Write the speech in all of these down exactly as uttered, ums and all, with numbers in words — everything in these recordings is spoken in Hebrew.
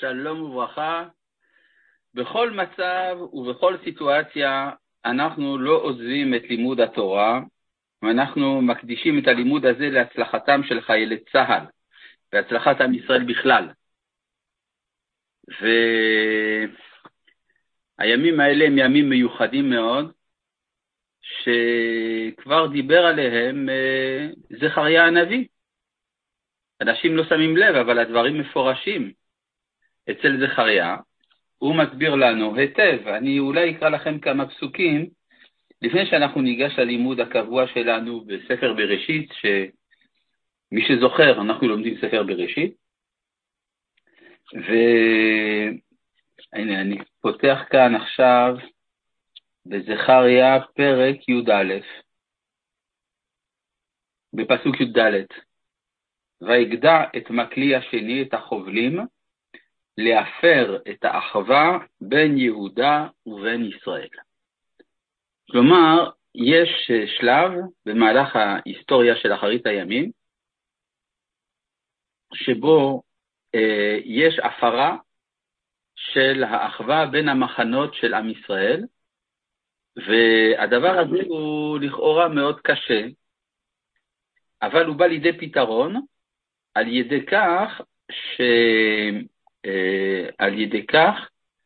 שלום וברכה. בכל מצב ובכל סיטואציה אנחנו לא עוזבים את לימוד התורה, ואנחנו מקדישים את הלימוד הזה להצלחתם של חיילי צה"ל, והצלחת עם ישראל בכלל. והימים האלה הם ימים מיוחדים מאוד, שכבר דיבר עליהם זכריה הנביא. אנשים לא שמים לב, אבל הדברים מפורשים אצל זכריה. הוא מסביר לנו היטב. אני אולי אקרא לכם כמה פסוקים, לפני שאנחנו ניגש ללימוד הקבוע שלנו בספר בראשית, שמי שזוכר, אנחנו לומדים ספר בראשית. והנה, אני פותח כאן עכשיו בזכריה פרק י"א, בפסוק י"ד. ויגדע את מקלי השני, את החובלים, להפר את האחווה בין יהודה ובין ישראל. כלומר, יש שלב במהלך ההיסטוריה של אחרית הימים, שבו אה, יש הפרה של האחווה בין המחנות של עם ישראל, והדבר הזה הוא לכאורה מאוד קשה, אבל הוא בא לידי פתרון, על ידי כך ש... על ידי כך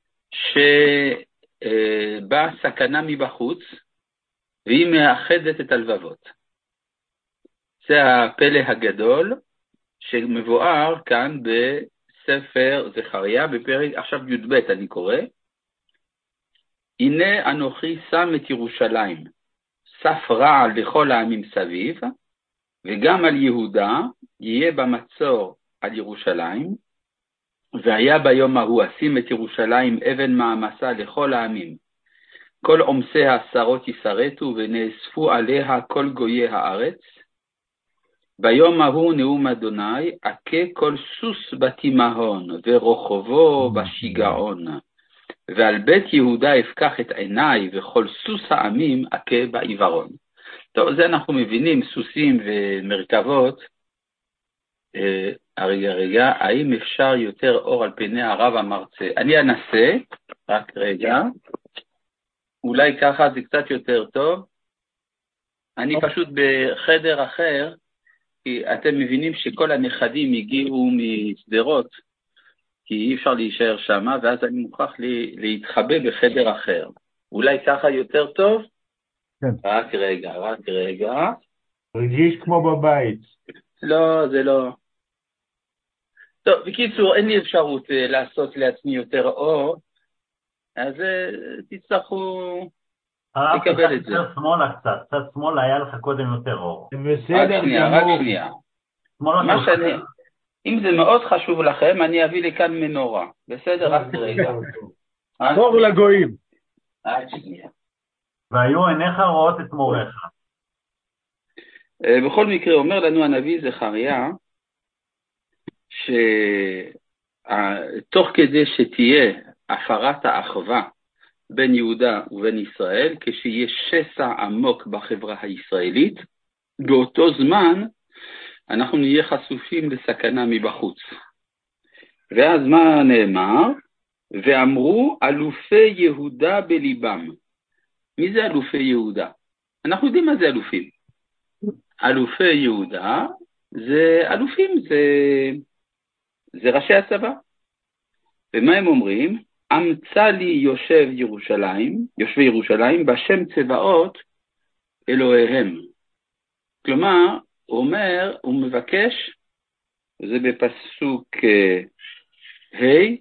שבאה סכנה מבחוץ, והיא מאחדת את הלבבות. זה הפלא הגדול שמבואר כאן בספר זכריה, בפרק עכשיו י"ב אני קורא. הנה אנוכי שם את ירושלים, סף רע לכל העמים סביב, וגם על יהודה יהיה במצור על ירושלים, והיה ביום ההוא אשים את ירושלים אבן מעמסה לכל העמים. כל עומסי העשרות יסרטו ונאספו עליה כל גויי הארץ. ביום ההוא נאום אדוני, אכה כל סוס בתימהון ורוחבו בשיגעון. ועל בית יהודה אפקח את עיניי וכל סוס העמים אכה בעיוורון. טוב, זה אנחנו מבינים, סוסים ומרכבות. אה, הרגע, רגע, האם אפשר יותר אור על פני הרב המרצה? אני אנסה, רק רגע. אולי ככה זה קצת יותר טוב. אני פשוט בחדר אחר, כי אתם מבינים שכל הנכדים הגיעו מסדרות, כי אי אפשר להישאר שם, ואז אני מוכרח להתחבא בחדר אחר. אולי ככה יותר טוב? כן. רק רגע, רק רגע. רגיש כמו בבית. לא, זה לא. טוב, בקיצור, אין לי אפשרות uh, לעשות לעצמי יותר אור, אז uh, תצטרכו לקבל את זה. קצת שמאלה קצת, קצת שמאלה היה לך קודם יותר אור. רק שנייה, רק שנייה. מה שאני, אם זה מאוד חשוב לכם, אני אביא לכאן מנורה. בסדר? רק רגע. אור לגויים. רק שנייה. והיו עיניך רואות את מורך. Uh, בכל מקרה, אומר לנו הנביא זכריה, שתוך כדי שתהיה הפרת האחווה בין יהודה ובין ישראל, כשיש שסע עמוק בחברה הישראלית, באותו זמן אנחנו נהיה חשופים לסכנה מבחוץ. ואז מה נאמר? ואמרו אלופי יהודה בליבם. מי זה אלופי יהודה? אנחנו יודעים מה זה אלופים. אלופי יהודה זה אלופים, זה... זה ראשי הצבא. ומה הם אומרים? אמצא לי יושב ירושלים, יושבי ירושלים, בשם צבאות אלוהיהם. כלומר, הוא אומר, הוא מבקש, זה בפסוק ה' hey,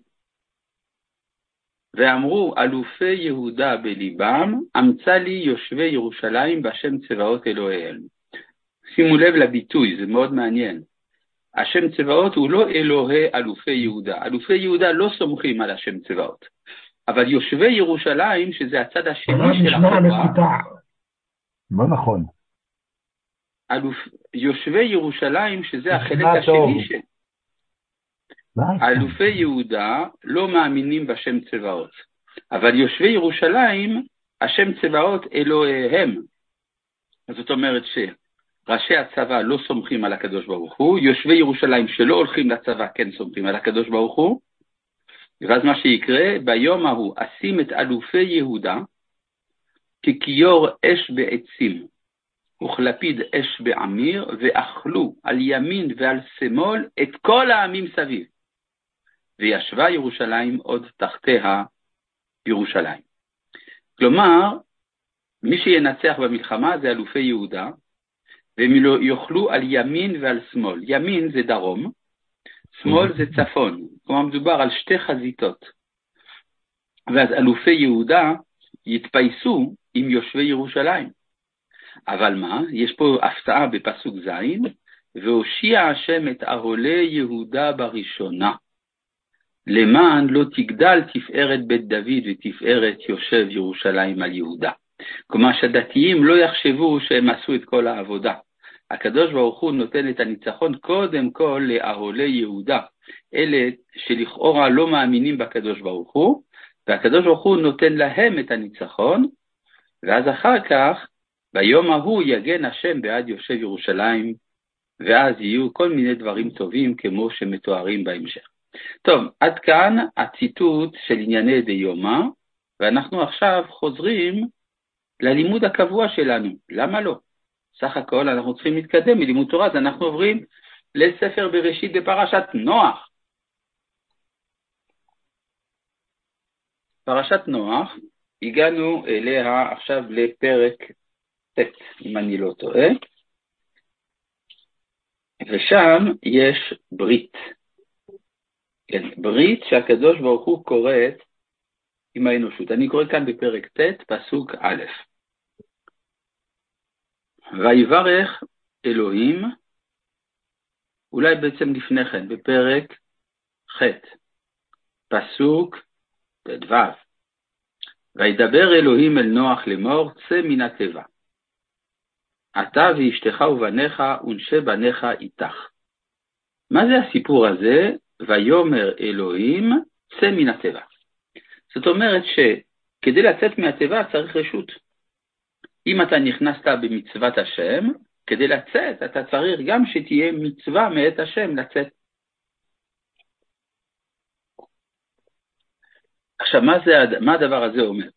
ואמרו אלופי יהודה בליבם, אמצא לי יושבי ירושלים בשם צבאות אלוהיהם. שימו לב לביטוי, זה מאוד מעניין. השם צבאות הוא לא אלוהי אלופי יהודה. אלופי יהודה לא סומכים על השם צבאות. אבל יושבי ירושלים, שזה הצד השני של החברה. לא נכון. אלוף, יושבי ירושלים, שזה החלק השני של... אלופי יהודה לא מאמינים בשם צבאות. אבל יושבי ירושלים, השם צבאות אלוהיהם. זאת אומרת ש... ראשי הצבא לא סומכים על הקדוש ברוך הוא, יושבי ירושלים שלא הולכים לצבא כן סומכים על הקדוש ברוך הוא, ואז מה שיקרה, ביום ההוא אשים את אלופי יהודה ככיור אש בעצים, וכלפיד אש בעמיר, ואכלו על ימין ועל שמאל את כל העמים סביב. וישבה ירושלים עוד תחתיה ירושלים. כלומר, מי שינצח במלחמה זה אלופי יהודה, והם יאכלו על ימין ועל שמאל. ימין זה דרום, שמאל זה צפון. כלומר, מדובר על שתי חזיתות. ואז אלופי יהודה יתפייסו עם יושבי ירושלים. אבל מה? יש פה הפתעה בפסוק זין, והושיע השם את אהולי יהודה בראשונה, למען לא תגדל תפארת בית דוד ותפארת יושב ירושלים על יהודה. כלומר שהדתיים לא יחשבו שהם עשו את כל העבודה. הקדוש ברוך הוא נותן את הניצחון קודם כל לאהולי יהודה, אלה שלכאורה לא מאמינים בקדוש ברוך הוא, והקדוש ברוך הוא נותן להם את הניצחון, ואז אחר כך ביום ההוא יגן השם בעד יושב ירושלים, ואז יהיו כל מיני דברים טובים כמו שמתוארים בהמשך. טוב, עד כאן הציטוט של ענייני דיומא, ואנחנו עכשיו חוזרים ללימוד הקבוע שלנו. למה לא? סך הכל אנחנו צריכים להתקדם מלימוד תורה, אז אנחנו עוברים לספר בראשית בפרשת נוח. פרשת נוח, הגענו אליה עכשיו לפרק ט', אם אני לא טועה, ושם יש ברית. כן, ברית שהקדוש ברוך הוא קוראת עם האנושות. אני קורא כאן בפרק ט', פסוק א'. ויברך אלוהים, אולי בעצם לפני כן, בפרק ח', פסוק ט' ו'. וידבר אלוהים אל נוח לאמור, צא מן התיבה. אתה ואשתך ובניך ונשי בניך איתך. מה זה הסיפור הזה? ויאמר אלוהים, צא מן התיבה. זאת אומרת שכדי לצאת מהתיבה צריך רשות. אם אתה נכנסת במצוות השם, כדי לצאת אתה צריך גם שתהיה מצווה מאת השם לצאת. עכשיו, מה, זה, מה הדבר הזה אומר?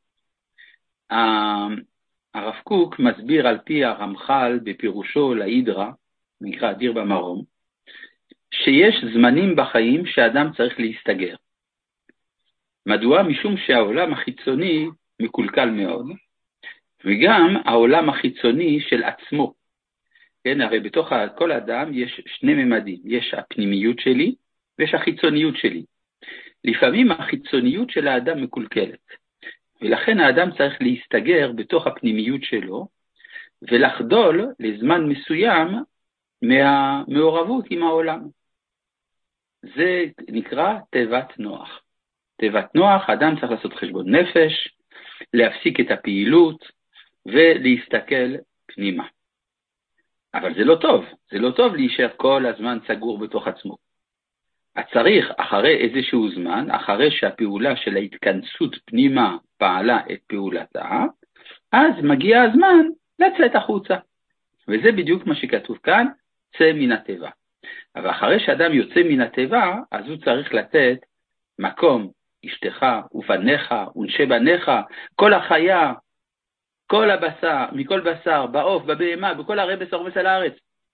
הרב קוק מסביר על פי הרמח"ל בפירושו להידרה, נקרא דיר במרום, שיש זמנים בחיים שאדם צריך להסתגר. מדוע? משום שהעולם החיצוני מקולקל מאוד, וגם העולם החיצוני של עצמו. כן, הרי בתוך כל אדם יש שני ממדים, יש הפנימיות שלי ויש החיצוניות שלי. לפעמים החיצוניות של האדם מקולקלת, ולכן האדם צריך להסתגר בתוך הפנימיות שלו, ולחדול לזמן מסוים מהמעורבות עם העולם. זה נקרא תיבת נוח. תיבת נוח, האדם צריך לעשות חשבון נפש, להפסיק את הפעילות, ולהסתכל פנימה. אבל זה לא טוב, זה לא טוב להישאר כל הזמן סגור בתוך עצמו. צריך אחרי איזשהו זמן, אחרי שהפעולה של ההתכנסות פנימה פעלה את פעולתה, אז מגיע הזמן לצאת החוצה. וזה בדיוק מה שכתוב כאן, צא מן התיבה. אבל אחרי שאדם יוצא מן התיבה, אז הוא צריך לתת מקום, אשתך ובניך ונשי בניך, כל החיה, כל הבשר, מכל בשר, בעוף, בבהמה, בכל הרי בשר ובשר הארץ.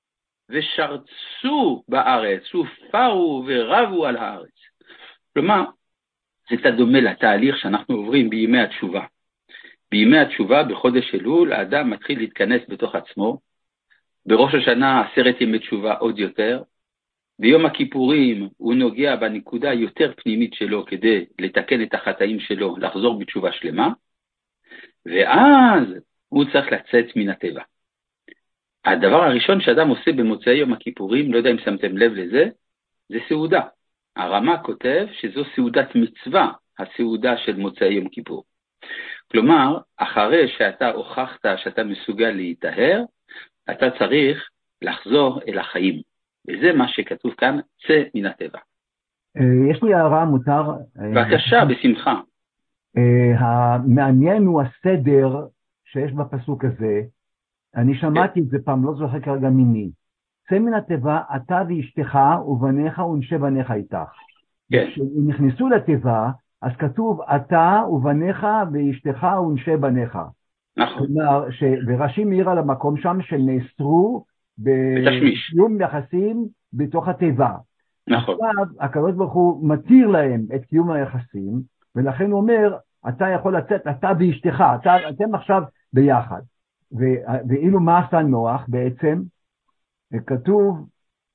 ושרצו בארץ, ופרו ורבו על הארץ. כלומר, זה קצת דומה לתהליך שאנחנו עוברים בימי התשובה. בימי התשובה, בחודש אלול, האדם מתחיל להתכנס בתוך עצמו, בראש השנה עשרת ימי תשובה עוד יותר, ביום הכיפורים הוא נוגע בנקודה יותר פנימית שלו כדי לתקן את החטאים שלו, לחזור בתשובה שלמה, ואז הוא צריך לצאת מן הטבע. הדבר הראשון שאדם עושה במוצאי יום הכיפורים, לא יודע אם שמתם לב לזה, זה סעודה. הרמ"א כותב שזו סעודת מצווה, הסעודה של מוצאי יום כיפור. כלומר, אחרי שאתה הוכחת שאתה מסוגל להיטהר, אתה צריך לחזור אל החיים. וזה מה שכתוב כאן, צא מן הטבע. יש לי הערה, מותר? בבקשה, בשמחה. המעניין הוא הסדר שיש בפסוק הזה. אני שמעתי את זה פעם, לא זוכר כרגע ממי. צא מן התיבה, אתה ואשתך ובניך ונשי בניך איתך. כן. כשהם נכנסו לתיבה, אז כתוב, אתה ובניך ואשתך ונשי בניך. נכון. כלומר, ש... ורש"י מעיר על המקום שם שנאסרו בתשמיש. בקיום יחסים בתוך התיבה. נכון. עכשיו, הקדוש ברוך הוא מתיר להם את קיום היחסים, ולכן הוא אומר, אתה יכול לצאת, אתה ואשתך, אתה, אתם עכשיו ביחד. ו... ואילו מה עשה נוח בעצם? כתוב,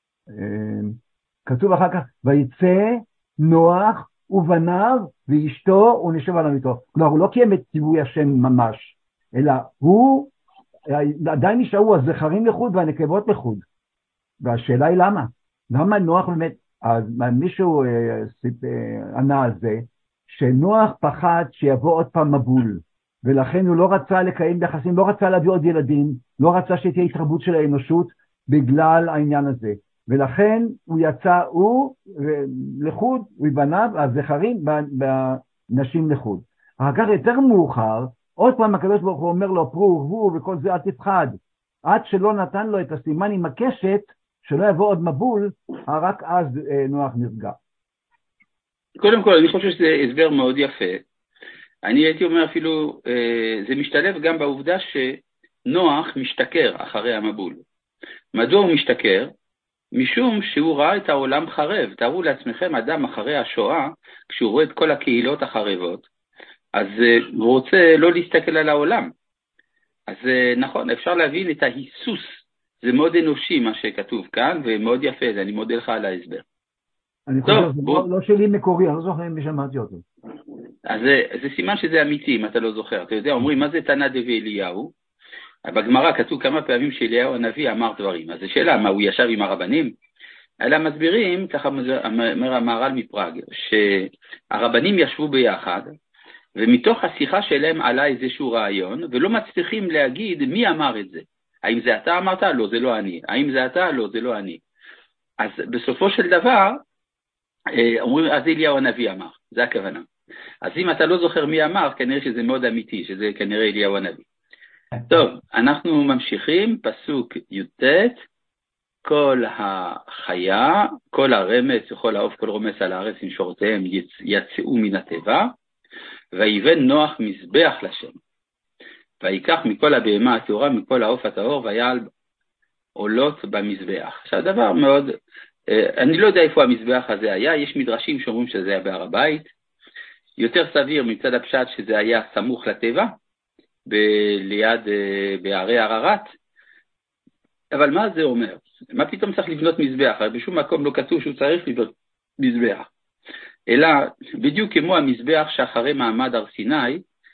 כתוב אחר כך, ויצא נוח ובניו ואשתו ונשב על המיטו. כלומר, הוא לא קיים את ציווי השם ממש, אלא הוא, עדיין נשארו הזכרים לחוד והנקבות לחוד. והשאלה היא למה? למה נוח באמת, אז מישהו ענה על זה, שנוח פחד שיבוא עוד פעם מבול, ולכן הוא לא רצה לקיים יחסים, לא רצה להביא עוד ילדים, לא רצה שתהיה התרבות של האנושות, בגלל העניין הזה. ולכן הוא יצא, הוא לחוד, ובניו, הזכרים, בנשים לחוד. אחר כך יותר מאוחר, עוד פעם הקדוש ברוך הוא אומר לו, פרו ורבו וכל זה אל תפחד, עד שלא נתן לו את הסימן עם הקשת, שלא יבוא עוד מבול, רק אז נוח נפגע. קודם כל, אני חושב שזה הסבר מאוד יפה. אני הייתי אומר אפילו, זה משתלב גם בעובדה שנוח משתכר אחרי המבול. מדוע הוא משתכר? משום שהוא ראה את העולם חרב. תארו לעצמכם, אדם אחרי השואה, כשהוא רואה את כל הקהילות החרבות, אז הוא רוצה לא להסתכל על העולם. אז נכון, אפשר להבין את ההיסוס. זה מאוד אנושי מה שכתוב כאן, ומאוד יפה, אני מודה לך על ההסבר. אני חושב, זה לא, לא שלי מקורי, אני לא זוכר אם שמעתי אותו. אז זה, זה סימן שזה אמיתי, אם אתה לא זוכר. אתה יודע, אומרים, מה זה תנא דבי אליהו? בגמרא כתוב כמה פעמים שאליהו הנביא אמר דברים. אז השאלה, מה, הוא ישב עם הרבנים? אלא מסבירים, ככה אומר המהר"ל מפראג, שהרבנים ישבו ביחד, ומתוך השיחה שלהם עלה איזשהו רעיון, ולא מצליחים להגיד מי אמר את זה. האם זה אתה אמרת? לא, זה לא אני. האם זה אתה? לא, זה לא אני. אז בסופו של דבר, אומרים, אז אליהו הנביא אמר, זה הכוונה. אז אם אתה לא זוכר מי אמר, כנראה שזה מאוד אמיתי, שזה כנראה אליהו הנביא. טוב, אנחנו ממשיכים, פסוק י"ט, כל החיה, כל הרמס וכל העוף, כל רומס על הארץ עם שורותיהם יצאו מן התיבה, ויבן נוח מזבח לשם. ויקח מכל הבהמה הטהורה, מכל העוף הטהור, ויעל עולות במזבח. עכשיו, דבר מאוד, אני לא יודע איפה המזבח הזה היה, יש מדרשים שאומרים שזה היה בהר הבית, יותר סביר מצד הפשט שזה היה סמוך לטבע, ב- ליד, בערי ערערת, אבל מה זה אומר? מה פתאום צריך לבנות מזבח? הרי בשום מקום לא כתוב שהוא צריך לבנות מזבח, אלא בדיוק כמו המזבח שאחרי מעמד הר סיני,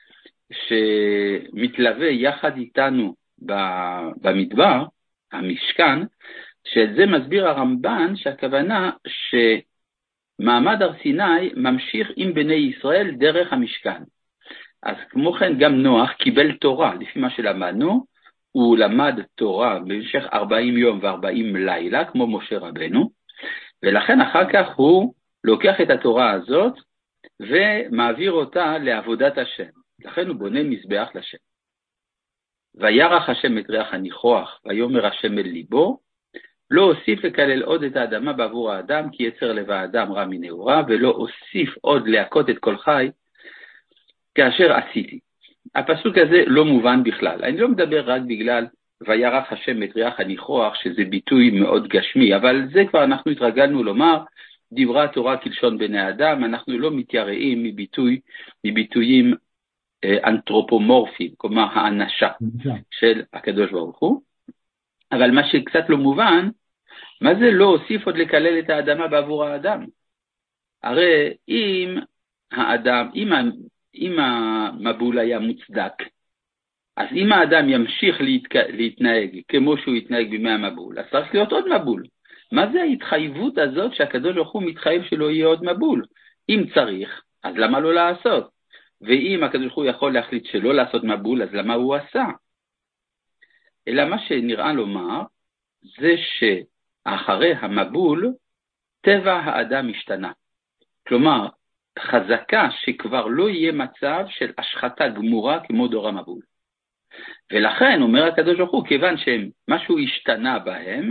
שמתלווה יחד איתנו במדבר, המשכן, שאת זה מסביר הרמב"ן שהכוונה שמעמד הר סיני ממשיך עם בני ישראל דרך המשכן. אז כמו כן גם נוח קיבל תורה, לפי מה שלמדנו, הוא למד תורה במשך ארבעים יום ו-ארבעים לילה, כמו משה רבנו, ולכן אחר כך הוא לוקח את התורה הזאת ומעביר אותה לעבודת השם. לכן הוא בונה מזבח לשם. וירח השם את ריח הניחוח, ויאמר השם אל ליבו, לא אוסיף לקלל עוד את האדמה בעבור האדם, כי יצר לב האדם רע מנעוריו, ולא אוסיף עוד להכות את כל חי, כאשר עשיתי. הפסוק הזה לא מובן בכלל. אני לא מדבר רק בגלל וירח השם את ריח הניחוח, שזה ביטוי מאוד גשמי, אבל זה כבר אנחנו התרגלנו לומר, דברה התורה כלשון בני אדם, אנחנו לא מתייראים מביטוי, מביטויים אנתרופומורפיים, כלומר האנשה של הקדוש ברוך הוא. אבל מה שקצת לא מובן, מה זה לא הוסיף עוד לקלל את האדמה בעבור האדם? הרי אם האדם, אם, אם המבול היה מוצדק, אז אם האדם ימשיך להתק... להתנהג כמו שהוא יתנהג בימי המבול, אז צריך להיות עוד מבול. מה זה ההתחייבות הזאת שהקדוש ברוך הוא מתחייב שלא יהיה עוד מבול? אם צריך, אז למה לא לעשות? ואם הקדוש ברוך הוא יכול להחליט שלא לעשות מבול, אז למה הוא עשה? אלא מה שנראה לומר, זה שאחרי המבול, טבע האדם השתנה. כלומר, חזקה שכבר לא יהיה מצב של השחתה גמורה כמו דור המבול. ולכן, אומר הקדוש ברוך הוא, כיוון שמשהו השתנה בהם,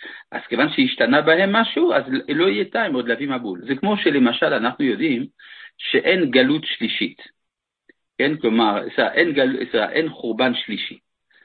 אז כיוון שהשתנה בהם משהו, אז לא יהיה טעם עוד להביא מבול. זה כמו שלמשל אנחנו יודעים שאין גלות שלישית. כן, כלומר, אין, גל, אין חורבן שלישי.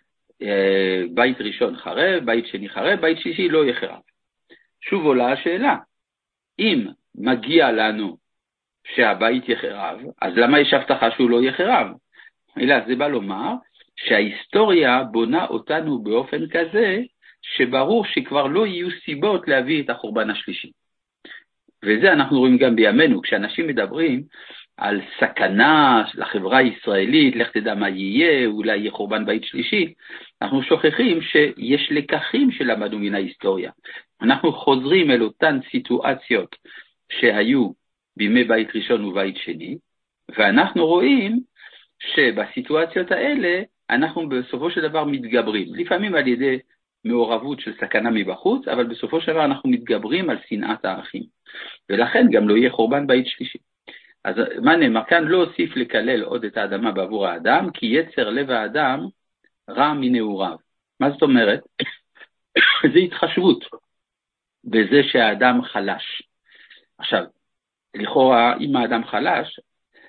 בית ראשון חרב, בית שני חרב, בית שלישי לא יחרב. שוב עולה השאלה, אם מגיע לנו שהבית יחרב, אז למה יש הבטחה שהוא לא יחרב? אלא זה בא לומר שההיסטוריה בונה אותנו באופן כזה, שברור שכבר לא יהיו סיבות להביא את החורבן השלישי. וזה אנחנו רואים גם בימינו, כשאנשים מדברים על סכנה לחברה הישראלית, לך תדע מה יהיה, אולי יהיה חורבן בית שלישי, אנחנו שוכחים שיש לקחים שלמדנו מן ההיסטוריה. אנחנו חוזרים אל אותן סיטואציות שהיו בימי בית ראשון ובית שני, ואנחנו רואים שבסיטואציות האלה אנחנו בסופו של דבר מתגברים, לפעמים על ידי מעורבות של סכנה מבחוץ, אבל בסופו של דבר אנחנו מתגברים על שנאת האחים, ולכן גם לא יהיה חורבן בית שלישי. אז מה נאמר כאן? לא הוסיף לקלל עוד את האדמה בעבור האדם, כי יצר לב האדם רע מנעוריו. מה זאת אומרת? זה התחשבות בזה שהאדם חלש. עכשיו, לכאורה, אם האדם חלש,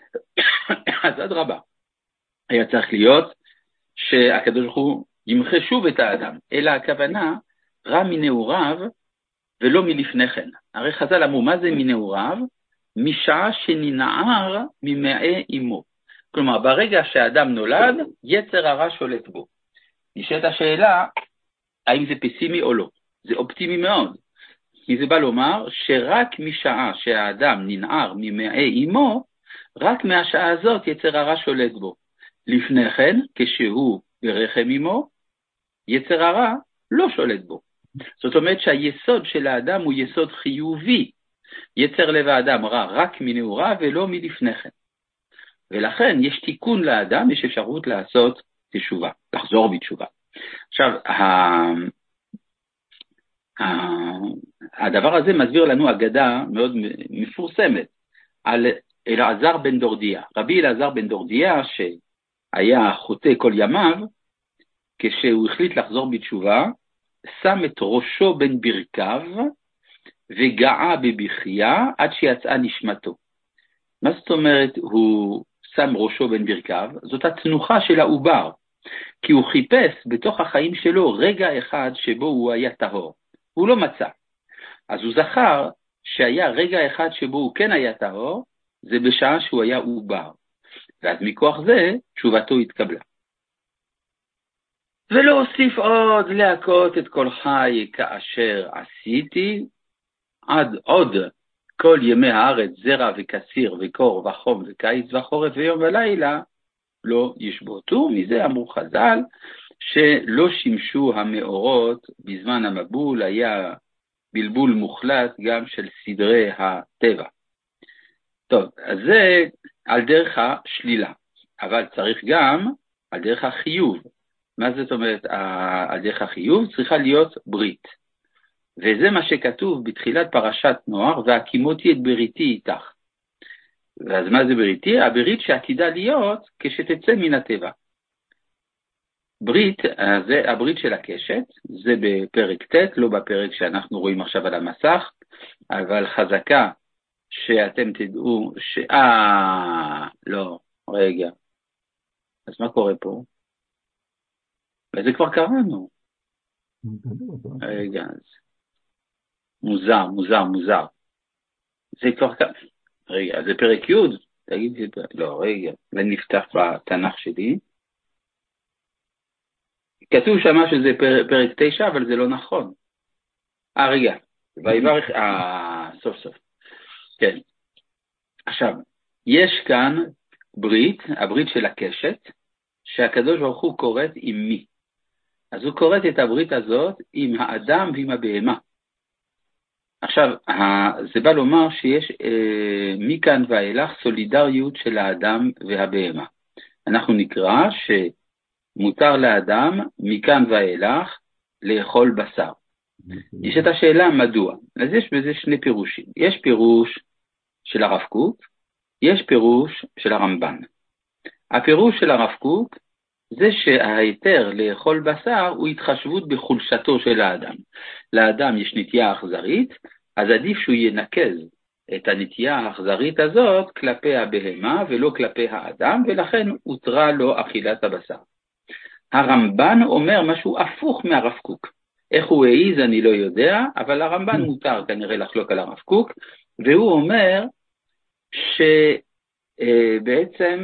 אז עד רבה. היה צריך להיות שהקדוש ברוך הוא ימחה שוב את האדם, אלא הכוונה רע מנעוריו ולא מלפני כן. הרי חז"ל אמרו, מה זה מנעוריו? משעה שננער ממעי אמו. כלומר, ברגע שהאדם נולד, יצר הרע שולט בו. נשאלת השאלה, האם זה פסימי או לא? זה אופטימי מאוד. כי זה בא לומר שרק משעה שהאדם ננער ממעי אמו, רק מהשעה הזאת יצר הרע שולט בו. לפני כן, כשהוא ברחם אמו, יצר הרע לא שולט בו. זאת אומרת שהיסוד של האדם הוא יסוד חיובי. יצר לב האדם רע רק מנעוריו ולא מלפני כן. ולכן יש תיקון לאדם, יש אפשרות לעשות תשובה, לחזור בתשובה. עכשיו, הדבר הזה מסביר לנו אגדה מאוד מפורסמת על אלעזר בן דורדיה. רבי אלעזר בן דורדיה, שהיה חוטא כל ימיו, כשהוא החליט לחזור בתשובה, שם את ראשו בין ברכיו, וגעה בבכייה עד שיצאה נשמתו. מה זאת אומרת הוא שם ראשו בין ברכיו? זאת התנוחה של העובר, כי הוא חיפש בתוך החיים שלו רגע אחד שבו הוא היה טהור. הוא לא מצא. אז הוא זכר שהיה רגע אחד שבו הוא כן היה טהור, זה בשעה שהוא היה עובר. ואז מכוח זה תשובתו התקבלה. ולא אוסיף עוד להכות את כל חי כאשר עשיתי, עד עוד כל ימי הארץ זרע וכסיר וקור וחום וקיץ וחורף ויום ולילה לא ישבותו. מזה אמרו חז"ל שלא שימשו המאורות בזמן המבול, היה בלבול מוחלט גם של סדרי הטבע. טוב, אז זה על דרך השלילה, אבל צריך גם על דרך החיוב. מה זאת אומרת על דרך החיוב? צריכה להיות ברית. וזה מה שכתוב בתחילת פרשת נוח, והקימותי את בריתי איתך. ואז מה זה בריתי? הברית שעתידה להיות כשתצא מן הטבע. ברית, זה הברית של הקשת, זה בפרק ט', לא בפרק שאנחנו רואים עכשיו על המסך, אבל חזקה שאתם תדעו ש... אה, לא, רגע. אז מה קורה פה? וזה כבר קראנו. רגע, אז... מוזר, מוזר, מוזר. זה כבר קראנו. רגע, זה פרק י', תגיד לי, לא, רגע, ונפתח בתנ"ך שלי. כתוב שמה שזה פר, פרק תשע, אבל זה לא נכון. אה, רגע, ויברך, אה, סוף סוף. כן. עכשיו, יש כאן ברית, הברית של הקשת, שהקדוש ברוך הוא קוראת עם מי. אז הוא קוראת את הברית הזאת עם האדם ועם הבהמה. עכשיו, זה בא לומר שיש אה, מכאן ואילך סולידריות של האדם והבהמה. אנחנו נקרא שמותר לאדם מכאן ואילך לאכול בשר. יש את השאלה מדוע. אז יש בזה שני פירושים. יש פירוש של הרב קוק, יש פירוש של הרמב"ן. הפירוש של הרב קוק זה שההיתר לאכול בשר הוא התחשבות בחולשתו של האדם. לאדם יש נטייה אכזרית, אז עדיף שהוא ינקז את הנטייה האכזרית הזאת כלפי הבהמה ולא כלפי האדם, ולכן הותרה לו אכילת הבשר. הרמב"ן אומר משהו הפוך מהרב קוק. איך הוא העיז אני לא יודע, אבל הרמב"ן מותר כנראה לחלוק על הרב קוק, והוא אומר שבעצם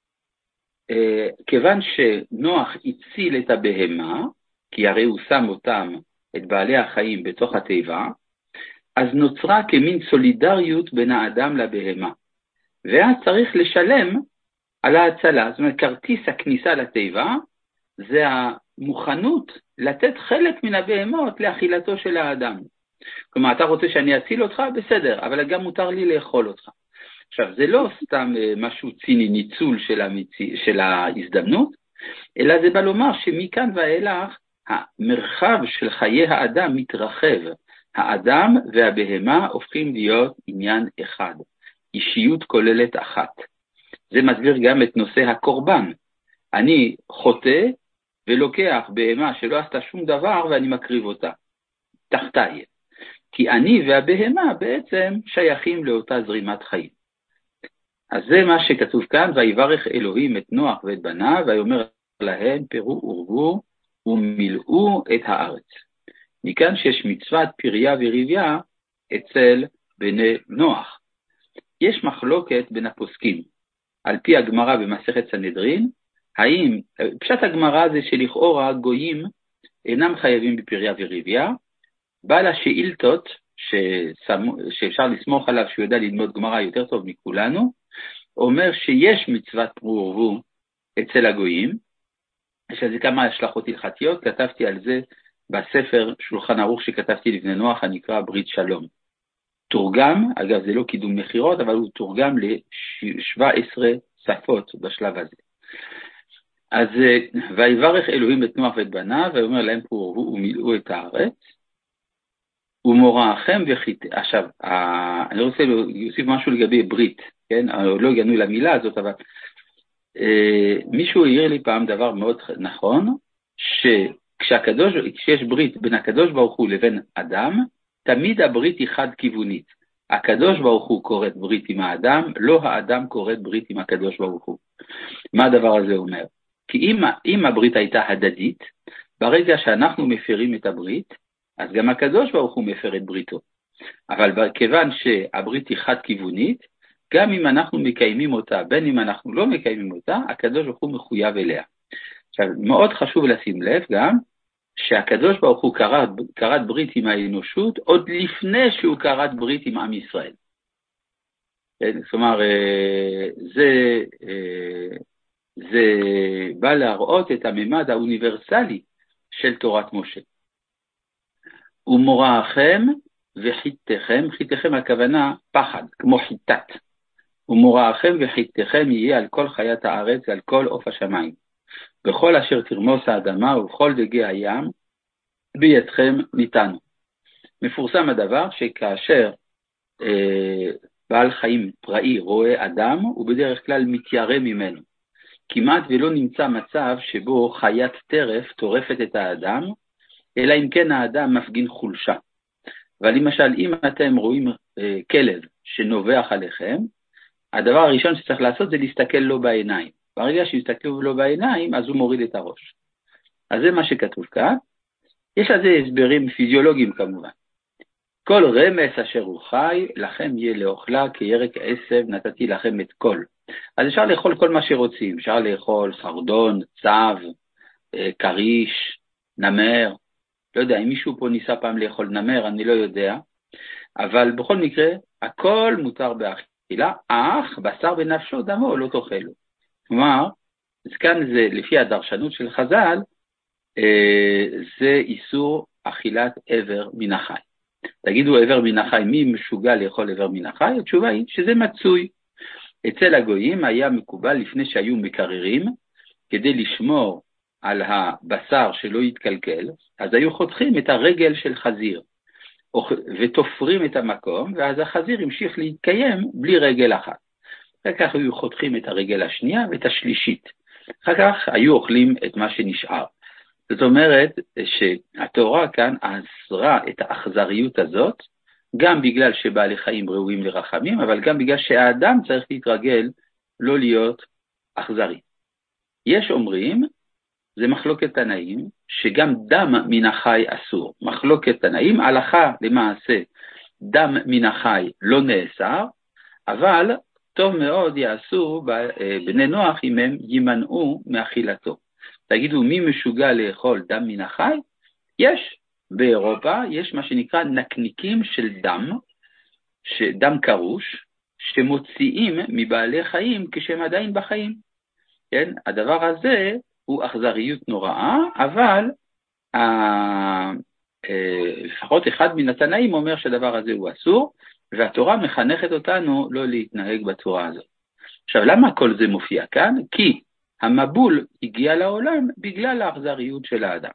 כיוון שנוח הציל את הבהמה, כי הרי הוא שם אותם, את בעלי החיים, בתוך התיבה, אז נוצרה כמין סולידריות בין האדם לבהמה. ואז צריך לשלם על ההצלה. זאת אומרת, כרטיס הכניסה לתיבה, זה המוכנות לתת חלק מן הבהמות לאכילתו של האדם. כלומר, אתה רוצה שאני אציל אותך? בסדר, אבל גם מותר לי לאכול אותך. עכשיו, זה לא סתם משהו ציני, ניצול של, המציא, של ההזדמנות, אלא זה בא לומר שמכאן ואילך, המרחב של חיי האדם מתרחב. האדם והבהמה הופכים להיות עניין אחד, אישיות כוללת אחת. זה מסביר גם את נושא הקורבן. אני חוטא ולוקח בהמה שלא עשתה שום דבר ואני מקריב אותה, תחתיי. כי אני והבהמה בעצם שייכים לאותה זרימת חיים. אז זה מה שכתוב כאן, ויברך אלוהים את נוח ואת בניו, ויאמר להם פרו ורבו ומילאו את הארץ. מכאן שיש מצוות פריה וריביה אצל בני נוח. יש מחלוקת בין הפוסקים, על פי הגמרא במסכת סנהדרין, האם, פשט הגמרא זה שלכאורה גויים אינם חייבים בפריה וריביה, בעל השאילתות שאפשר לסמוך עליו שהוא יודע ללמוד גמרא יותר טוב מכולנו, אומר שיש מצוות פרו ורבו אצל הגויים, יש על זה כמה השלכות הלכתיות, כתבתי על זה בספר שולחן ערוך שכתבתי לבני נוח, הנקרא ברית שלום. תורגם, אגב זה לא קידום מחירות, אבל הוא תורגם ל-שבע עשרה שפות בשלב הזה. אז ויברך אלוהים את נוח ואת בניו, ואומר להם פרו ורבו ומילאו את הארץ, ומוראכם וחיתם. עכשיו, אני רוצה להוסיף משהו לגבי ברית, כן? לא הגענו למילה הזאת, אבל מישהו העיר לי פעם דבר מאוד נכון, שכשהקדוש, כשיש ברית בין הקדוש ברוך הוא לבין אדם, תמיד הברית היא חד כיוונית. הקדוש ברוך הוא כורת ברית עם האדם, לא האדם כורת ברית עם הקדוש ברוך הוא. מה הדבר הזה אומר? כי אם, אם הברית הייתה הדדית, ברגע שאנחנו מפרים את הברית, אז גם הקדוש ברוך הוא מפר את בריתו. אבל כיוון שהברית היא חד כיוונית, גם אם אנחנו מקיימים אותה, בין אם אנחנו לא מקיימים אותה, הקדוש ברוך הוא מחויב אליה. עכשיו, מאוד חשוב לשים לב גם, שהקדוש ברוך הוא קראת, קראת ברית עם האנושות, עוד לפני שהוא קראת ברית עם עם ישראל. זאת אומרת, זה, זה בא להראות את הממד האוניברסלי של תורת משה. ומוראכם וחיתכם, חיתכם הכוונה פחד, כמו חיתת. ומוראכם וחיתכם יהיה על כל חיית הארץ, על כל עוף השמיים. בכל אשר תרמוס האדמה ובכל דגי הים, בידכם ניתנו. מפורסם הדבר שכאשר אה, בעל חיים פראי רואה אדם, הוא בדרך כלל מתיירא ממנו. כמעט ולא נמצא מצב שבו חיית טרף טורפת את האדם, אלא אם כן האדם מפגין חולשה. אבל למשל, אם אתם רואים אה, כלב שנובח עליכם, הדבר הראשון שצריך לעשות זה להסתכל לו בעיניים. ברגע שיסתכלו לו בעיניים, אז הוא מוריד את הראש. אז זה מה שכתוב כאן. יש לזה הסברים פיזיולוגיים כמובן. כל רמס אשר הוא חי, לכם יהיה לאוכלה, כירק עשב נתתי לכם את כל. אז אפשר לאכול כל מה שרוצים. אפשר לאכול חרדון, צב, אה, קריש, נמר. לא יודע, אם מישהו פה ניסה פעם לאכול נמר, אני לא יודע. אבל בכל מקרה, הכל מותר באכילה, אך בשר בנפשו דמו לא תאכלו. כלומר, אז כאן זה, לפי הדרשנות של חז"ל, אה, זה איסור אכילת עבר מן החי. תגידו עבר מן החי, מי משוגע לאכול עבר מן החי? התשובה היא שזה מצוי. אצל הגויים היה מקובל לפני שהיו מקררים, כדי לשמור על הבשר שלא יתקלקל, אז היו חותכים את הרגל של חזיר, ותופרים את המקום, ואז החזיר המשיך להתקיים בלי רגל אחת. וכך היו חותכים את הרגל השנייה ואת השלישית. אחר כך היו אוכלים את מה שנשאר. זאת אומרת שהתורה כאן אסרה את האכזריות הזאת, גם בגלל שבעלי חיים ראויים לרחמים, אבל גם בגלל שהאדם צריך להתרגל לא להיות אכזרי. יש אומרים, זה מחלוקת תנאים, שגם דם מן החי אסור. מחלוקת תנאים, הלכה למעשה, דם מן החי לא נאסר, אבל טוב מאוד יעשו בני נוח אם הם יימנעו מאכילתו. תגידו, מי משוגע לאכול דם מן החי? יש, באירופה יש מה שנקרא נקניקים של דם, דם קרוש, שמוציאים מבעלי חיים כשהם עדיין בחיים. כן? הדבר הזה הוא אכזריות נוראה, אבל אה, אה, לפחות אחד מן התנאים אומר שהדבר הזה הוא אסור, והתורה מחנכת אותנו לא להתנהג בצורה הזאת. עכשיו, למה כל זה מופיע כאן? כי המבול הגיע לעולם בגלל האכזריות של האדם.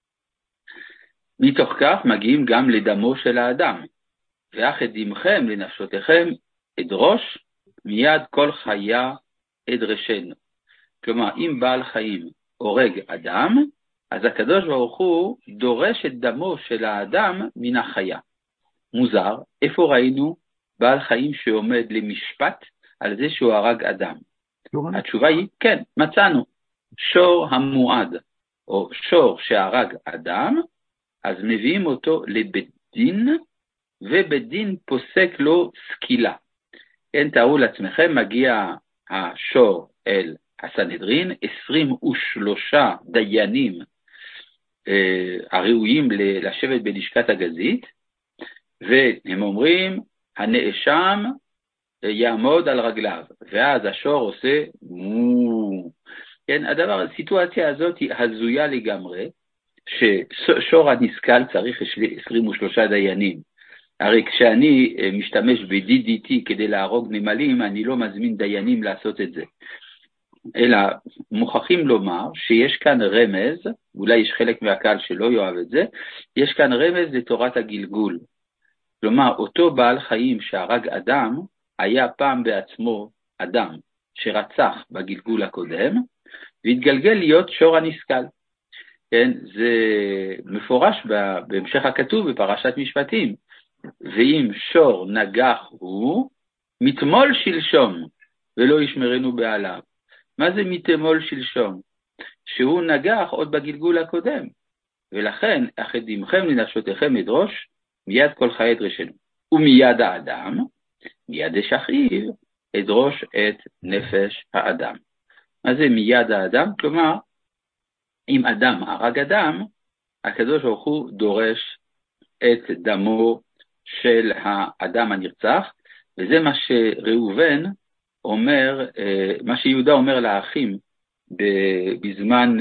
מתוך כך מגיעים גם לדמו של האדם. ואך את דמכם לנפשותיכם אדרוש, מיד כל חיה אדרשנו. כלומר, אם בעל חיים הורג אדם, אז הקדוש ברוך הוא דורש את דמו של האדם מן החיה. מוזר, איפה ראינו בעל חיים שעומד למשפט על זה שהוא הרג אדם? התשובה היא, כן, מצאנו. שור המועד, או שור שהרג אדם, אז מביאים אותו לבית דין, ובית דין פוסק לו סקילה. כן, תארו לעצמכם, מגיע השור אל הסנהדרין, עשרים ושלושה דיינים אה, הראויים לשבת בלשכת הגזית, והם אומרים, הנאשם יעמוד על רגליו, ואז השור עושה מו. כן, הדבר, הסיטואציה הזאת היא הזויה לגמרי, ששור הנסקל צריך עשרים ושלושה דיינים. הרי כשאני משתמש ב-די די טי כדי להרוג נמלים, אני לא מזמין דיינים לעשות את זה. אלא מוכרחים לומר שיש כאן רמז, אולי יש חלק מהקהל שלא יאהב את זה, יש כאן רמז לתורת הגלגול. כלומר, אותו בעל חיים שהרג אדם, היה פעם בעצמו אדם שרצח בגלגול הקודם, והתגלגל להיות שור הנסקל. כן, זה מפורש בהמשך הכתוב בפרשת משפטים. ואם שור נגח הוא, מתמול שלשום, ולא ישמרנו בעליו. מה זה מתמול שלשום? שהוא נגח עוד בגלגול הקודם. ולכן, אך את דמכם לנפשותיכם אדרוש, מיד כל חיי אדרשנו. ומיד האדם, מיד אש אחיו, אדרוש את נפש האדם. מה זה מיד האדם? כלומר, אם אדם הרג אדם, הקדוש ברוך הוא דורש את דמו של האדם הנרצח, וזה מה שראובן אומר, מה שיהודה אומר לאחים בזמן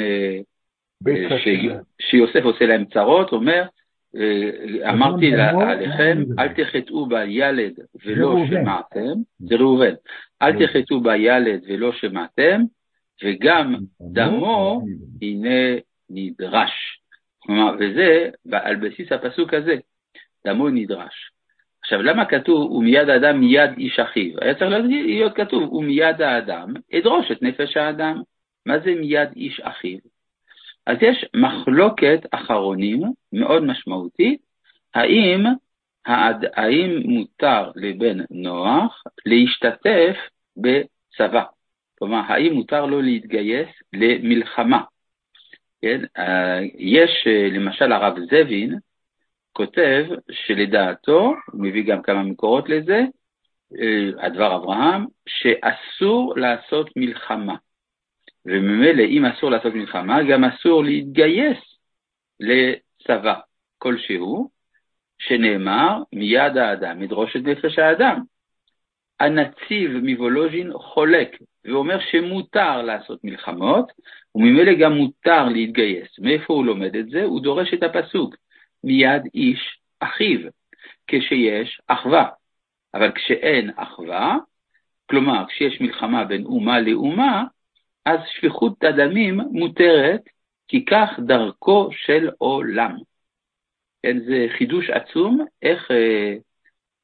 שיוסף עושה להם צרות, אומר, אמרתי עליכם, אל תחטאו בילד ולא שמעתם, זה ראובן, אל תחטאו בילד ולא שמעתם, וגם דמו הנה נדרש. כלומר, וזה על בסיס הפסוק הזה, דמו נדרש. עכשיו, למה כתוב, ומיד האדם מיד איש אחיו? היה צריך להיות כתוב, ומיד האדם, אדרוש את נפש האדם. מה זה מיד איש אחיו? אז יש מחלוקת אחרונים מאוד משמעותית, האם, האם מותר לבן נוח להשתתף בצבא? כלומר, האם מותר לו להתגייס למלחמה? כן? יש, למשל, הרב זבין, כותב שלדעתו, הוא מביא גם כמה מקורות לזה, הדבר אברהם, שאסור לעשות מלחמה. וממילא, אם אסור לעשות מלחמה, גם אסור להתגייס לצבא כלשהו, שנאמר, מיד האדם, ידרוש את נפש האדם. הנציב מוולוז'ין חולק, ואומר שמותר לעשות מלחמות, וממילא גם מותר להתגייס. מאיפה הוא לומד את זה? הוא דורש את הפסוק, מיד איש אחיו, כשיש אחווה. אבל כשאין אחווה, כלומר, כשיש מלחמה בין אומה לאומה, אז שפיכות הדמים מותרת, כי כך דרכו של עולם. כן, זה חידוש עצום, איך,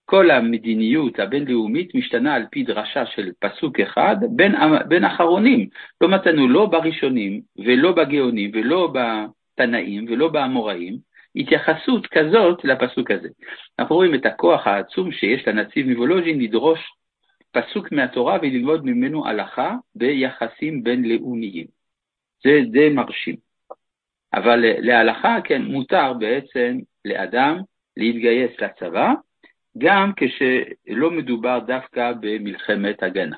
כל המדיניות הבינלאומית משתנה על פי דרשה של פסוק אחד בין, בין אחרונים. לא מצאנו לא בראשונים ולא בגאונים ולא בתנאים ולא באמוראים התייחסות כזאת לפסוק הזה. אנחנו רואים את הכוח העצום שיש לנציב מוולוז'ין לדרוש פסוק מהתורה וללמוד ממנו הלכה ביחסים בינלאומיים. זה די מרשים. אבל להלכה, כן, מותר בעצם לאדם להתגייס לצבא, גם כשלא מדובר דווקא במלחמת הגנה.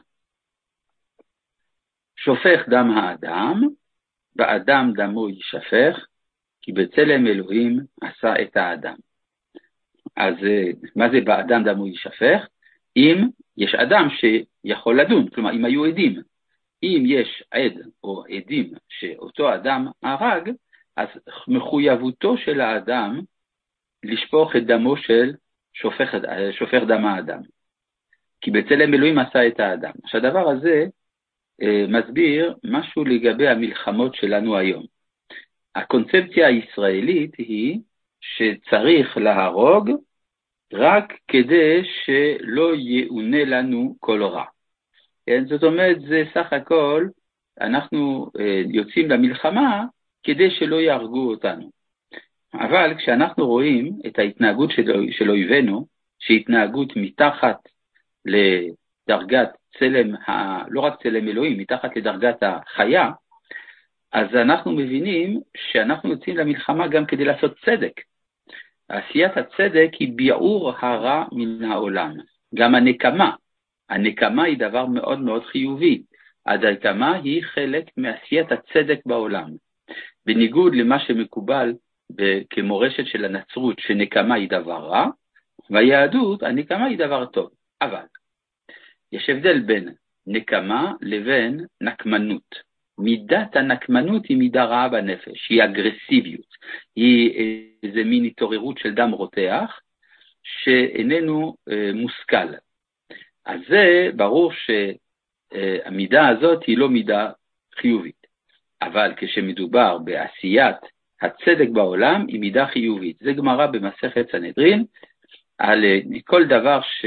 שופך דם האדם, באדם דמו יישפך, כי בצלם אלוהים עשה את האדם. אז מה זה באדם דמו יישפך? אם יש אדם שיכול לדון, כלומר אם היו עדים. אם יש עד או עדים שאותו אדם הרג, אז מחויבותו של האדם לשפוך את דמו של שופך, שופך דם האדם. כי בצלם אלוהים עשה את האדם. שהדבר הזה אה, מסביר משהו לגבי המלחמות שלנו היום. הקונספציה הישראלית היא שצריך להרוג רק כדי שלא יאונה לנו כל רע. כן? זאת אומרת, זה סך הכל, אנחנו אה, יוצאים למלחמה כדי שלא יהרגו אותנו. אבל כשאנחנו רואים את ההתנהגות של, של אויבינו, שהתנהגות מתחת לדרגת צלם, ה, לא רק צלם אלוהים, מתחת לדרגת החיה, אז אנחנו מבינים שאנחנו יוצאים למלחמה גם כדי לעשות צדק. עשיית הצדק היא ביעור הרע מן העולם. גם הנקמה, הנקמה היא דבר מאוד מאוד חיובי. הנקמה היא חלק מעשיית הצדק בעולם. בניגוד למה שמקובל כמורשת של הנצרות, שנקמה היא דבר רע, והיהדות, הנקמה היא דבר טוב. אבל יש הבדל בין נקמה לבין נקמנות. מידת הנקמנות היא מידה רעה בנפש, היא אגרסיביות, היא איזה מין התעוררות של דם רותח, שאיננו אה, מושכל. אז זה ברור שהמידה הזאת היא לא מידה חיובית. אבל כשמדובר בעשיית הצדק בעולם, היא מידה חיובית. זה גמרא במסכת סנהדרין, על כל דבר ש,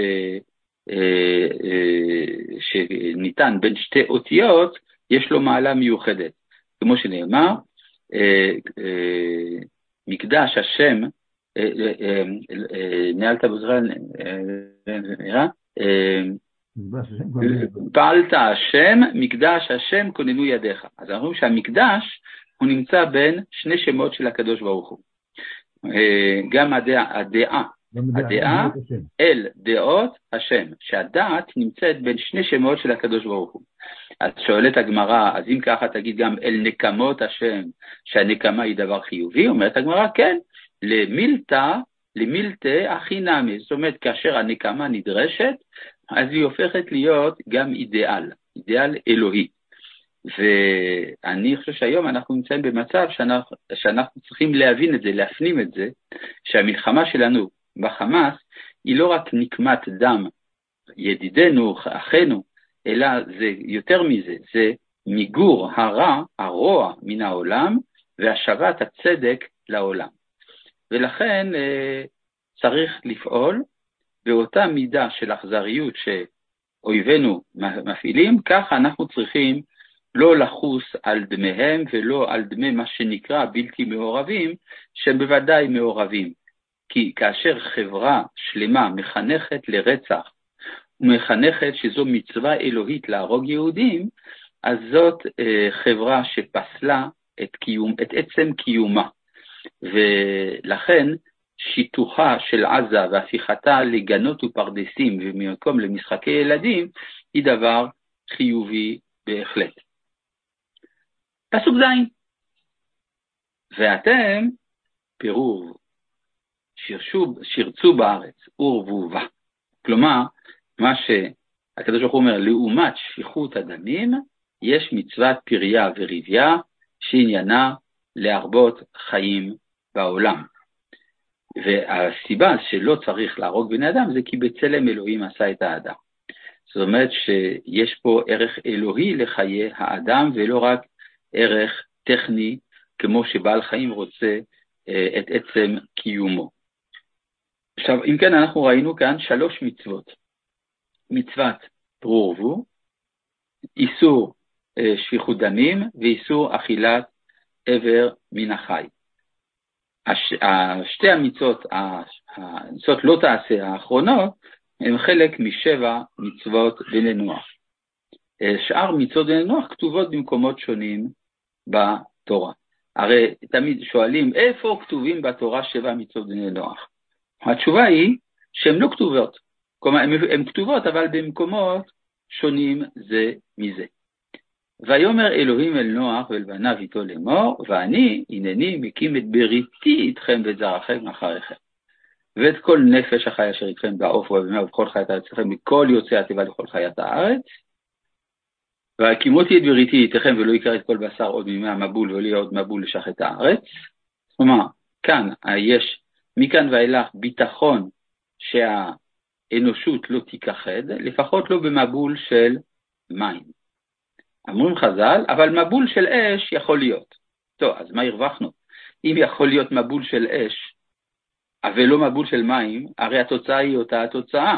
שניתן בין שתי אותיות, יש לו מעלה מיוחדת. כמו שנאמר, מקדש השם, נעלת בזרן, נראה? פעלת השם, מקדש השם, כוננו ידיך. אז אנחנו רואים שהמקדש הוא נמצא בין שני שמות של הקדוש ברוך הוא. גם הדעה, הדעה, הדעה אל דעות השם, שהדעת נמצאת בין שני שמות של הקדוש ברוך הוא. אז שואלת הגמרא, אז אם ככה תגיד גם אל נקמות השם, שהנקמה היא דבר חיובי, אומרת הגמרא, כן, למילתא, למילתא הכי נמי, זאת אומרת, כאשר הנקמה נדרשת, אז היא הופכת להיות גם אידיאל, אידיאל אלוהי. ואני חושב שהיום אנחנו נמצאים במצב שאנחנו, שאנחנו צריכים להבין את זה, להפנים את זה, שהמלחמה שלנו בחמאס היא לא רק נקמת דם ידידנו, אחינו, אלא זה יותר מזה, זה מיגור הרע, הרוע מן העולם, והשבת הצדק לעולם. ולכן אה, צריך לפעול באותה מידה של אכזריות שאויבינו מפעילים, ככה אנחנו צריכים לא לחוס על דמיהם ולא על דמי מה שנקרא בלתי מעורבים, שהם בוודאי מעורבים. כי כאשר חברה שלמה מחנכת לרצח, ומחנכת שזו מצווה אלוהית להרוג יהודים, אז זאת אה, חברה שפסלה את, קיום, את עצם קיומה. ולכן שיתוחה של עזה והפיכתה לגנות ופרדסים ומקום למשחקי ילדים, היא דבר חיובי בהחלט. פסוק זין. ואתם, פירור, שרשו, שרצו בארץ, אור ואובה. כלומר, מה שהקדוש ברוך הוא אומר, לעומת שפיכות הדמים, יש מצוות פריה ורביה, שעניינה להרבות חיים בעולם. והסיבה שלא צריך להרוג בני אדם, זה כי בצלם אלוהים עשה את האדם. זאת אומרת שיש פה ערך אלוהי לחיי האדם, ולא רק ערך טכני, כמו שבעל חיים רוצה את עצם קיומו. עכשיו, אם כן, אנחנו ראינו כאן שלוש מצוות. מצוות פרו ורבו, איסור אה, שפיכות דמים, ואיסור אכילת עבר מן החי. הש, שתי המצוות, המצוות לא תעשה האחרונות, הן חלק משבע מצוות בני נוח. שאר מצוות בני נוח כתובות במקומות שונים בתורה. הרי תמיד שואלים, איפה כתובים בתורה שבע מצוות בני נוח? התשובה היא שהן לא כתובות. כלומר, הן כתובות, אבל במקומות שונים זה מזה. ויאמר אלוהים אל נוח ואל בניו איתו לאמור, ואני הנני מקים את בריתי איתכם ואת זרעכם אחריכם. ואת כל נפש החי אשר איתכם בעוף ובבהמה ובכל חיית הארץ איתכם, מכל יוצאי התיבה לכל חיית הארץ. והקימותי את בריתי איתכם ולא יקרא את כל בשר עוד מימי המבול ולא יהיה עוד מבול לשחט הארץ. כלומר, כאן יש מכאן ואילך ביטחון שהאנושות לא תיכחד, לפחות לא במבול של מים. אמרים חז"ל, אבל מבול של אש יכול להיות. טוב, אז מה הרווחנו? אם יכול להיות מבול של אש, אבל לא מבול של מים, הרי התוצאה היא אותה התוצאה.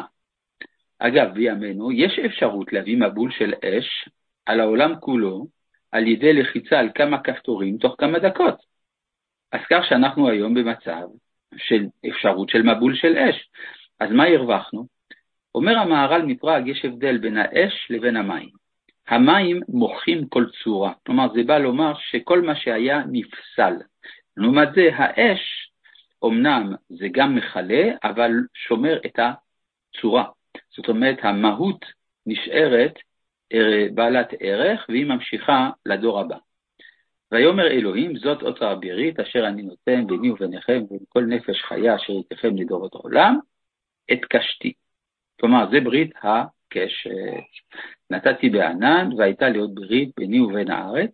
אגב, בימינו, יש אפשרות להביא מבול של אש על העולם כולו, על ידי לחיצה על כמה כפתורים תוך כמה דקות. אז כך שאנחנו היום במצב של אפשרות של מבול של אש. אז מה הרווחנו? אומר המהר"ל מפראג, יש הבדל בין האש לבין המים. המים מוחים כל צורה, כלומר זה בא לומר שכל מה שהיה נפסל. לעומת זה, האש, אמנם זה גם מחלה, אבל שומר את הצורה. זאת אומרת, המהות נשארת בעלת ערך, והיא ממשיכה לדור הבא. ויאמר אלוהים, זאת אות הברית אשר אני נותן ביני וביניכם, בין כל נפש חיה אשר איתכם לדורות עולם, את קשתי. כלומר, זה ברית הקשת. נתתי בענן, והייתה להיות ברית ביני ובין הארץ,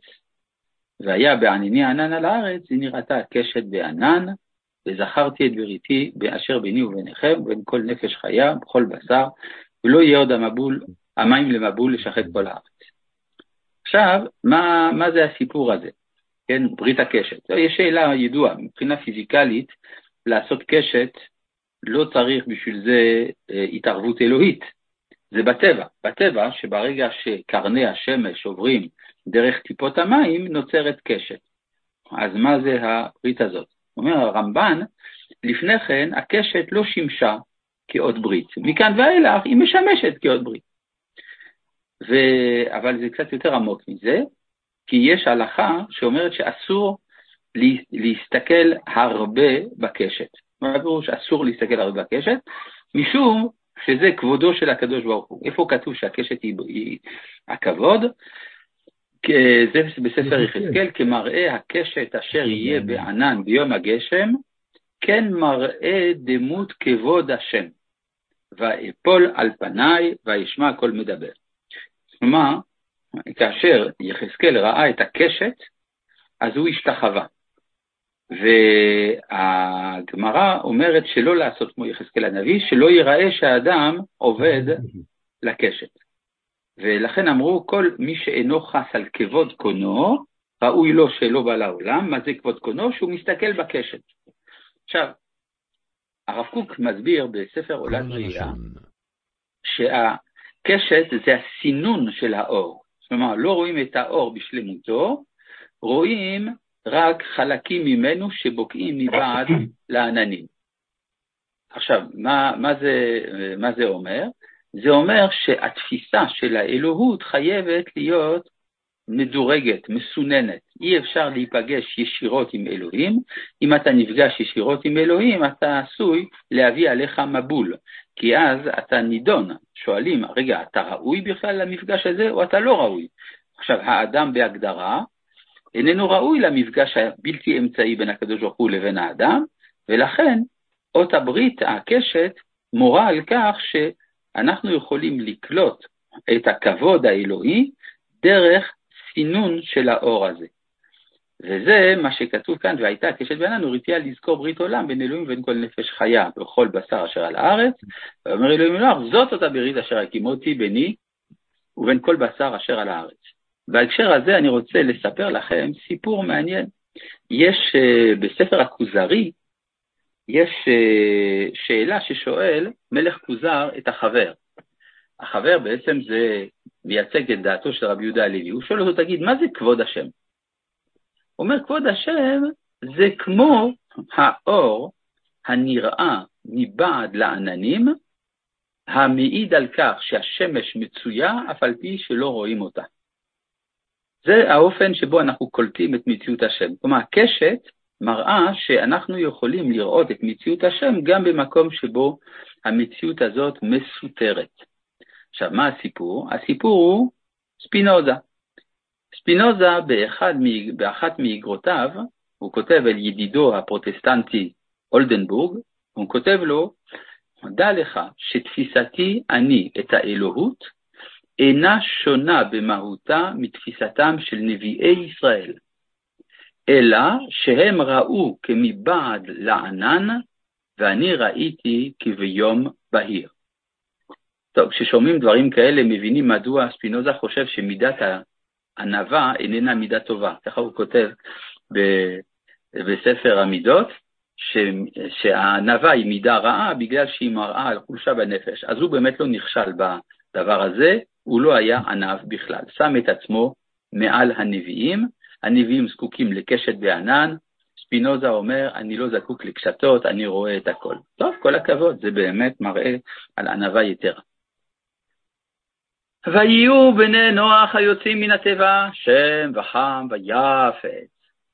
והיה בענני הענן על הארץ, היא נראתה קשת בענן, וזכרתי את בריתי באשר ביני וביניכם, בין כל נפש חיה, בכל בשר, ולא יהיה עוד המבול, המים למבול לשחט כל הארץ. עכשיו, מה, מה זה הסיפור הזה? כן, ברית הקשת. יש שאלה ידועה, מבחינה פיזיקלית, לעשות קשת, לא צריך בשביל זה אה, התערבות אלוהית. זה בטבע. בטבע שברגע שקרני השמש עוברים דרך טיפות המים, נוצרת קשת. אז מה זה הברית הזאת? אומר הרמב"ן, לפני כן הקשת לא שימשה כאות ברית. מכאן ואילך היא משמשת כאות ברית. ו... אבל זה קצת יותר עמוק מזה, כי יש הלכה שאומרת שאסור להסתכל הרבה בקשת. מה הפירוש? אסור להסתכל הרבה בקשת, משום שזה כבודו של הקדוש ברוך הוא. איפה כתוב שהקשת היא, היא הכבוד? זה בספר יחזקאל, כמראה הקשת אשר יהיה בענן ביום הגשם, כן מראה דמות כבוד השם, ואפול על פניי וישמע כל מדבר. כלומר, כאשר יחזקאל ראה את הקשת, אז הוא השתחווה. והגמרא אומרת שלא לעשות כמו יחזקאל הנביא, שלא ייראה שהאדם עובד לקשת. ולכן אמרו, כל מי שאינו חס על כבוד קונו, ראוי לו שלא בא לעולם. מה זה כבוד קונו? שהוא מסתכל בקשת. עכשיו, הרב קוק מסביר בספר עולת ראייה, שהקשת זה הסינון של האור. כלומר, לא רואים את האור בשלמותו, רואים רק חלקים ממנו שבוקעים מבעד לעננים. עכשיו, מה, מה זה, מה זה אומר? זה אומר שהתפיסה של האלוהות חייבת להיות מדורגת, מסוננת. אי אפשר להיפגש ישירות עם אלוהים. אם אתה נפגש ישירות עם אלוהים, אתה עשוי להביא עליך מבול. כי אז אתה נידון. שואלים, רגע, אתה ראוי בכלל למפגש הזה או אתה לא ראוי? עכשיו, האדם בהגדרה איננו ראוי למפגש הבלתי אמצעי בין הקדוש ברוך הוא לבין האדם, ולכן אות הברית, הקשת, מורה על כך שאנחנו יכולים לקלוט את הכבוד האלוהי דרך סינון של האור הזה. וזה מה שכתוב כאן, והייתה קשת בענן וראיתיה לזכור ברית עולם בין אלוהים ובין כל נפש חיה וכל בשר אשר על הארץ. ואומר אלוהים אלוהים, זאת אותה ברית אשר הקימותי ביני ובין כל בשר אשר על הארץ. בהקשר הזה אני רוצה לספר לכם סיפור מעניין. יש uh, בספר הכוזרי, יש uh, שאלה ששואל מלך כוזר את החבר. החבר בעצם זה מייצג את דעתו של רבי יהודה הלוי. הוא שואל אותו, תגיד, מה זה כבוד השם? הוא אומר, כבוד השם זה כמו האור הנראה מבעד לעננים, המעיד על כך שהשמש מצויה, אף על פי שלא רואים אותה. זה האופן שבו אנחנו קולטים את מציאות השם. כלומר, הקשת מראה שאנחנו יכולים לראות את מציאות השם גם במקום שבו המציאות הזאת מסותרת. עכשיו, מה הסיפור? הסיפור הוא ספינוזה. ספינוזה באחד, באחת מאגרותיו, הוא כותב אל ידידו הפרוטסטנטי אולדנבורג, הוא כותב לו, דע לך שתפיסתי אני את האלוהות, אינה שונה במהותה מתפיסתם של נביאי ישראל, אלא שהם ראו כמבעד לענן, ואני ראיתי כביום בהיר. טוב, כששומעים דברים כאלה, מבינים מדוע ספינוזה חושב שמידת הענווה איננה מידה טובה. ככה הוא כותב ב- בספר המידות, ש- שהענווה היא מידה רעה, בגלל שהיא מראה על חולשה בנפש. אז הוא באמת לא נכשל בדבר הזה, הוא לא היה ענב בכלל. שם את עצמו מעל הנביאים, הנביאים זקוקים לקשת בענן, ספינוזה אומר, אני לא זקוק לקשתות, אני רואה את הכל. טוב, כל הכבוד, זה באמת מראה על ענווה יתרה. ויהיו בני נוח היוצאים מן הטבע, שם וחם ויפת.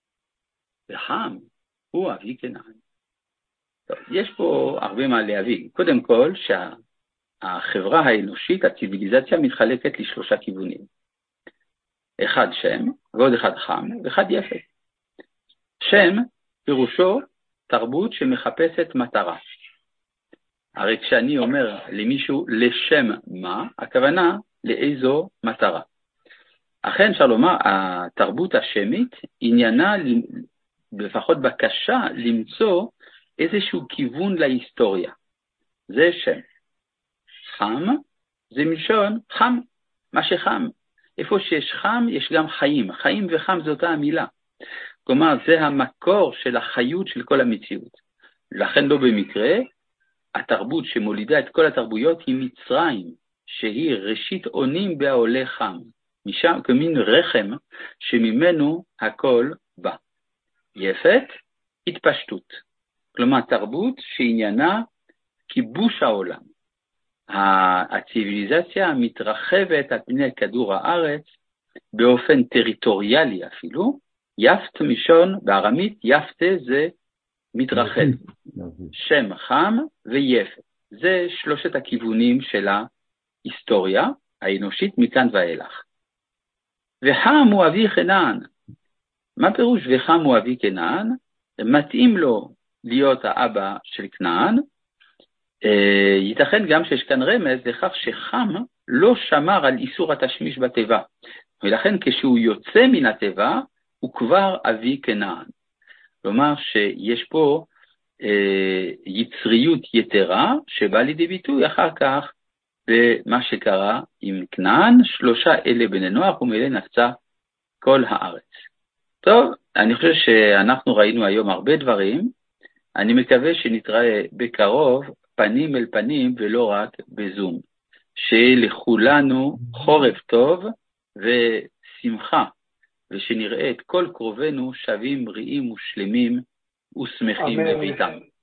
וחם הוא אבי כנען. טוב, יש פה הרבה מה להביא. קודם כל, שהחברה האנושית, הציביליזציה, מתחלקת לשלושה כיוונים. אחד שם, ועוד אחד חם, ואחד יפת. שם פירושו תרבות שמחפשת מטרה. הרי כשאני אומר למישהו לשם מה, הכוונה לאיזו מטרה. אכן אפשר לומר, התרבות השמית עניינה, לפחות בקשה, למצוא איזשהו כיוון להיסטוריה. זה שם. חם זה מלשון חם, מה שחם. איפה שיש חם יש גם חיים. חיים וחם זה אותה המילה. כלומר, זה המקור של החיות של כל המציאות. לכן לא במקרה, התרבות שמולידה את כל התרבויות היא מצרים, שהיא ראשית עונים בעולה חם, משם כמין רחם שממנו הכל בא. יפת, התפשטות. כלומר, תרבות שעניינה כיבוש העולם. הציביליזציה מתרחבת על פני כדור הארץ באופן טריטוריאלי אפילו. יפת משון, בארמית יפתה זה מתרחב. שם חם ויפת. זה שלושת הכיוונים של ההיסטוריה האנושית מכאן ואילך. וחם הוא אבי כנען. מה פירוש וחם הוא אבי כנען? מתאים לו להיות האבא של כנען. ייתכן גם שיש כאן רמז לכך שחם לא שמר על איסור התשמיש בטבע. ולכן כשהוא יוצא מן הטבע, הוא כבר אבי כנען. כלומר שיש פה אה, יצריות יתרה שבא לידי ביטוי אחר כך במה שקרה עם כנען, שלושה אלה בני נוח ומלא נפצה כל הארץ. טוב, אני חושב שאנחנו ראינו היום הרבה דברים, אני מקווה שנתראה בקרוב פנים אל פנים ולא רק בזום. שלכולנו חורף טוב ושמחה, ושנראה את כל קרובנו שווים בריאים ושלמים ושמחים בביתם.